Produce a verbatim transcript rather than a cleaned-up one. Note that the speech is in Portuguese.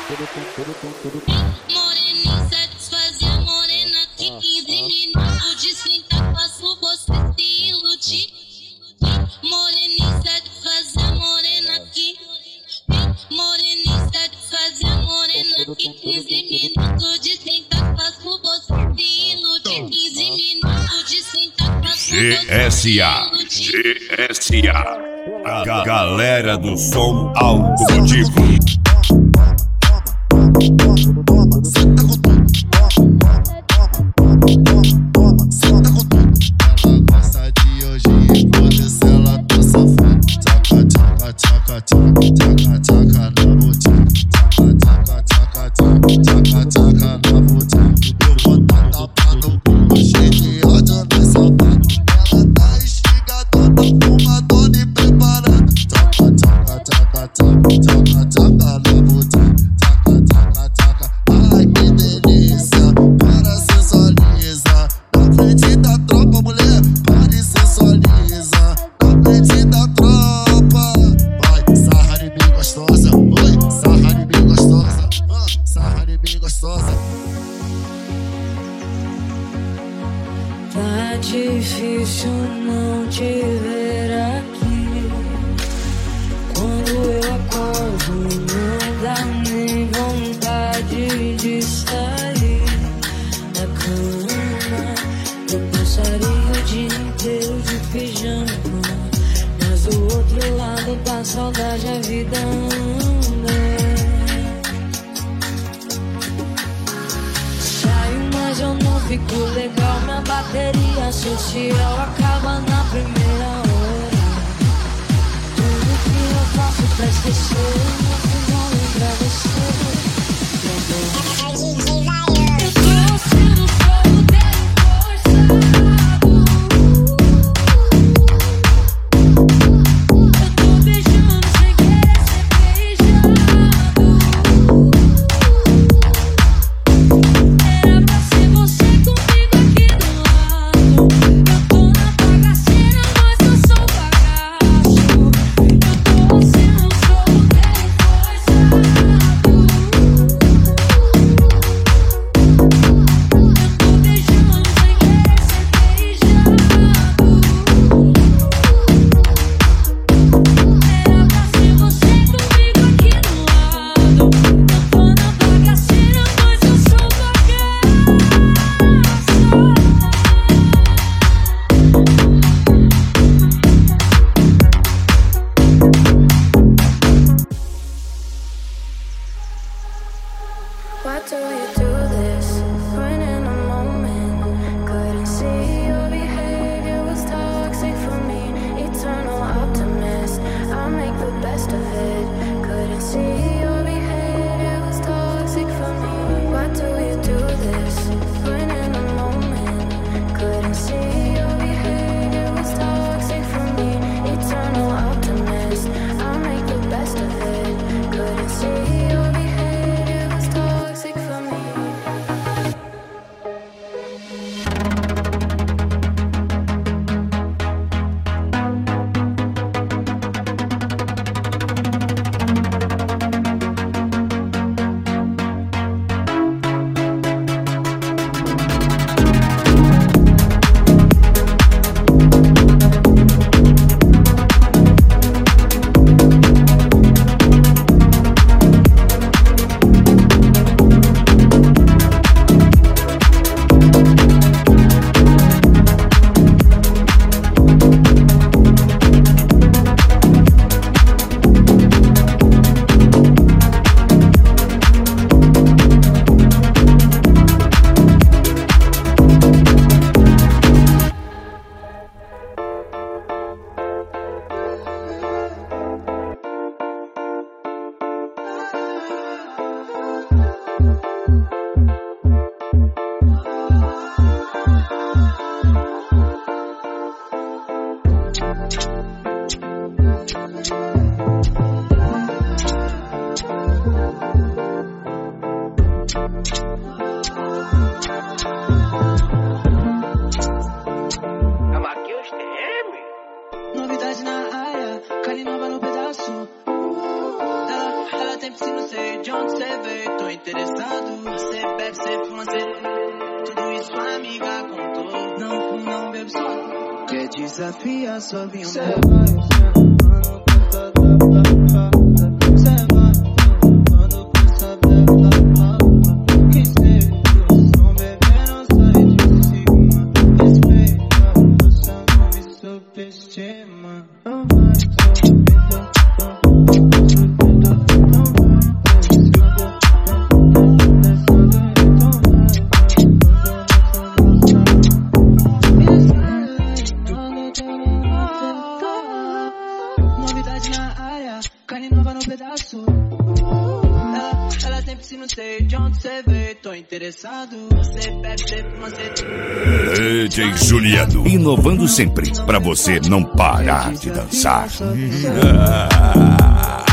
Morena satisfaz a morena que quinze minutos de sentar faço você se iludir. Morena satisfaz a morena que Morena satisfaz a morena que quinze minutos de sentar faço você se iludir. quinze minutos de sentar faço você G S A G S A A ga- galera do som automotivo. Tá difícil não te ver aqui. Quando eu acordo não dá nem vontade de sair da cama. Eu passaria o dia inteiro de pijama, mas do outro lado da saudade a vida anda. Mas eu não fico legal, minha bateria social acaba na primeira hora. Tudo que eu faço pra esquecer, no final lembra você. Eu tô sendo solteiro forçado. Eu tô beijando sem querer ser beijado. Why do you do this when in a moment? Couldn't see your behavior was toxic for me. Eternal optimist, I'll make the best of it. Couldn't see your behavior was toxic for me. Why do you do this when in a moment? Couldn't see your behavior was toxic for me. Eternal optimist, I'll make the best of it. Couldn't see your behavior was toxic for me. sempre se não sei de onde você veio. Tô interessado, você bebe, você fuma, você... Tudo isso a amiga contou. Não fumo, não bebo só. Quer desafiar, só vem um cê vai, mano, puta da plata. Cê vai, mano, puta da plata. Que sei, eu sou um bebê, não sai de cima. Respeita, você não me subestima. Não vai, não sei de onde você veio, tô interessado. Você bebe, você fuma, você... D J Juliano, inovando sempre, pra você não parar de dançar.